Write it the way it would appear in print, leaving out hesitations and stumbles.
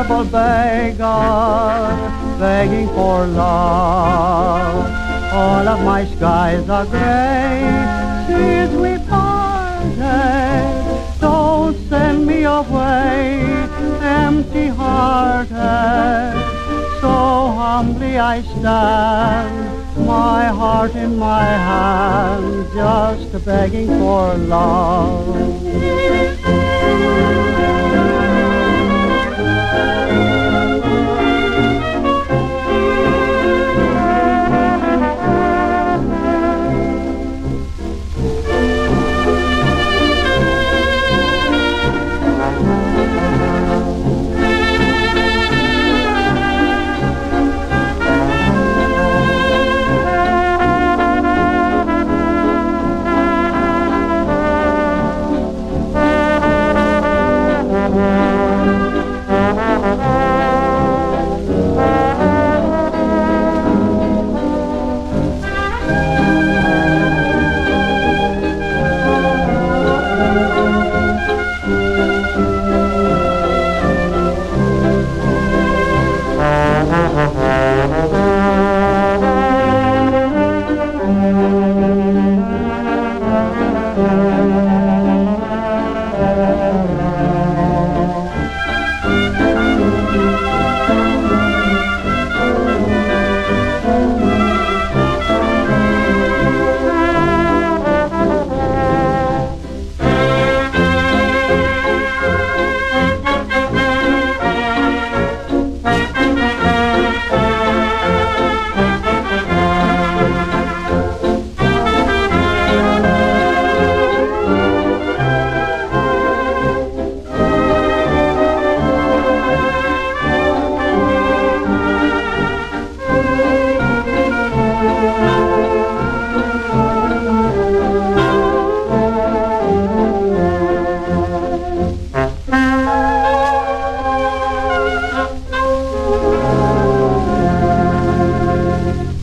miserable beggar begging for love. All of my skies are gray since we parted. Don't send me away empty-hearted. So humbly I stand, my heart in my hand, just begging for love.